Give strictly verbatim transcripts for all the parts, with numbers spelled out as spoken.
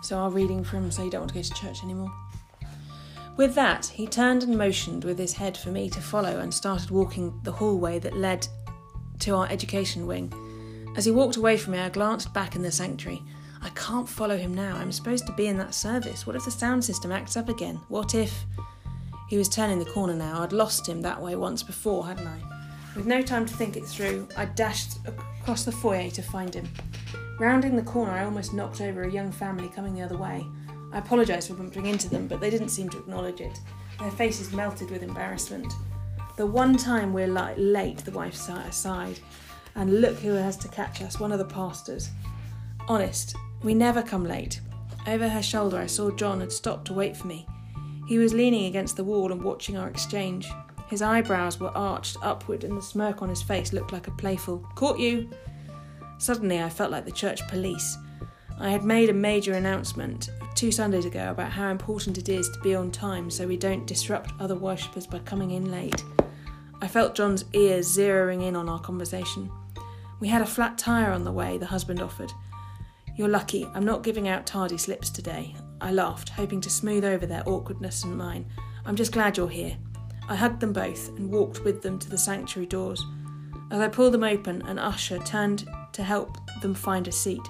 So our reading from So You Don't Want to Go to Church Anymore. With that, he turned and motioned with his head for me to follow and started walking the hallway that led to our education wing. As he walked away from me, I glanced back in the sanctuary. I can't follow him now. I'm supposed to be in that service. What if the sound system acts up again? What if... He was turning the corner now. I'd lost him that way once before, hadn't I? With no time to think it through, I dashed across the foyer to find him. Rounding the corner, I almost knocked over a young family coming the other way. I apologised for bumping into them, but they didn't seem to acknowledge it. Their faces melted with embarrassment. The one time we're like late, the wife sighed. And look who has to catch us, one of the pastors. Honest, we never come late. Over her shoulder, I saw John had stopped to wait for me. He was leaning against the wall and watching our exchange. His eyebrows were arched upward and the smirk on his face looked like a playful, "Caught you!" Suddenly I felt like the church police. I had made a major announcement two Sundays ago about how important it is to be on time so we don't disrupt other worshippers by coming in late. I felt John's ears zeroing in on our conversation. "We had a flat tyre on the way," the husband offered. "You're lucky, I'm not giving out tardy slips today." I laughed, hoping to smooth over their awkwardness and mine. "I'm just glad you're here." I hugged them both and walked with them to the sanctuary doors. As I pulled them open, an usher turned to help them find a seat.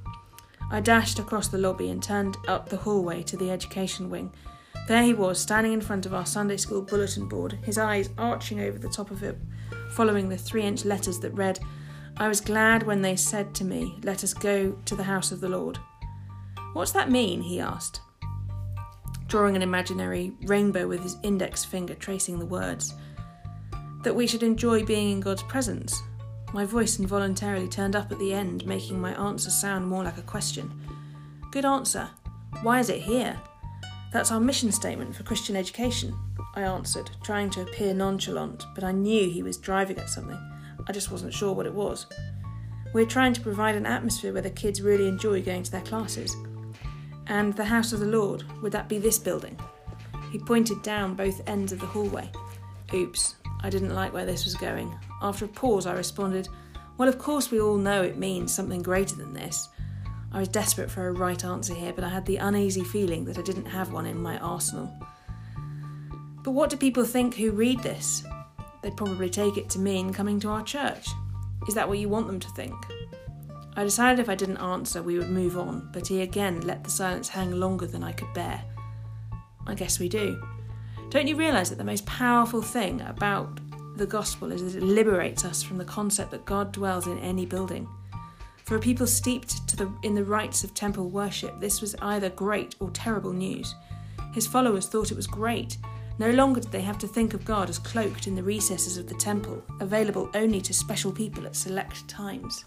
I dashed across the lobby and turned up the hallway to the education wing. There he was, standing in front of our Sunday school bulletin board, his eyes arching over the top of it, following the three-inch letters that read, "I was glad when they said to me, 'Let us go to the house of the Lord.'" "What's that mean?" he asked, drawing an imaginary rainbow with his index finger tracing the words. "That we should enjoy being in God's presence." My voice involuntarily turned up at the end, making my answer sound more like a question. "Good answer. Why is it here?" "That's our mission statement for Christian education," I answered, trying to appear nonchalant, but I knew he was driving at something. I just wasn't sure what it was. "We're trying to provide an atmosphere where the kids really enjoy going to their classes." "And the house of the Lord, would that be this building?" He pointed down both ends of the hallway. Oops, I didn't like where this was going. After a pause, I responded, "Well, of course we all know it means something greater than this." I was desperate for a right answer here, but I had the uneasy feeling that I didn't have one in my arsenal. "But what do people think who read this?" "They'd probably take it to mean coming to our church." "Is that what you want them to think?" I decided if I didn't answer, we would move on, but he again let the silence hang longer than I could bear. "I guess we do. Don't you realise that the most powerful thing about the gospel is that it liberates us from the concept that God dwells in any building? For a people steeped to the, in the rites of temple worship, this was either great or terrible news. His followers thought it was great. No longer did they have to think of God as cloaked in the recesses of the temple, available only to special people at select times.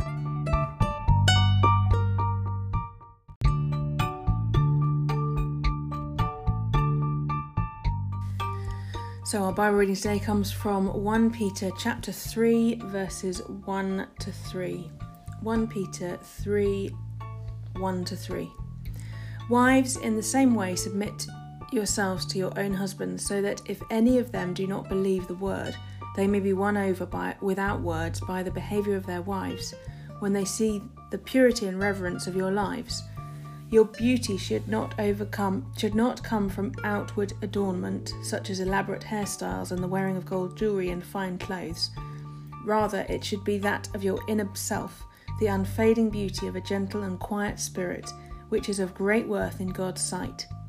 So our Bible reading today comes from First Peter chapter three, verses one to three. First Peter three, one to three. "Wives, in the same way submit yourselves to your own husbands, so that if any of them do not believe the word, they may be won over by without words by the behaviour of their wives, when they see the purity and reverence of your lives. Your beauty should not overcome should not come from outward adornment, such as elaborate hairstyles and the wearing of gold jewellery and fine clothes. Rather, it should be that of your inner self, the unfading beauty of a gentle and quiet spirit, which is of great worth in God's sight.